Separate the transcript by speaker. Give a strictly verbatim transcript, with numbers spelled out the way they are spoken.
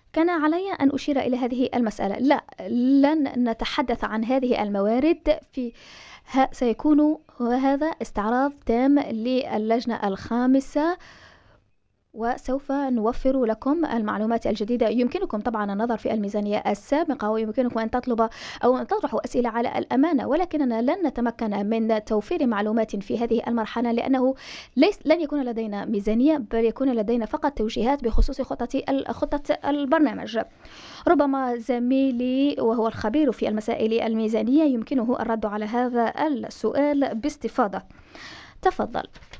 Speaker 1: كان علي أن أشير إلى هذه المسألة. لا، لن نتحدث عن هذه الموارد في ه... سيكون هذا استعراض تام للجنة الخامسة، وسوف نوفر لكم المعلومات الجديدة. يمكنكم طبعا النظر في الميزانية السابقة، ويمكنكم أن تطلب أو أن تطرحوا أسئلة على الأمانة، ولكننا لن نتمكن من توفير معلومات في هذه المرحلة، لأنه ليس لن يكون لدينا ميزانية، بل يكون لدينا فقط توجيهات بخصوص خطة خطة البرنامج. ربما زميلي وهو الخبير في المسائل الميزانية يمكنه الرد على هذا السؤال باستفاضة. تفضل.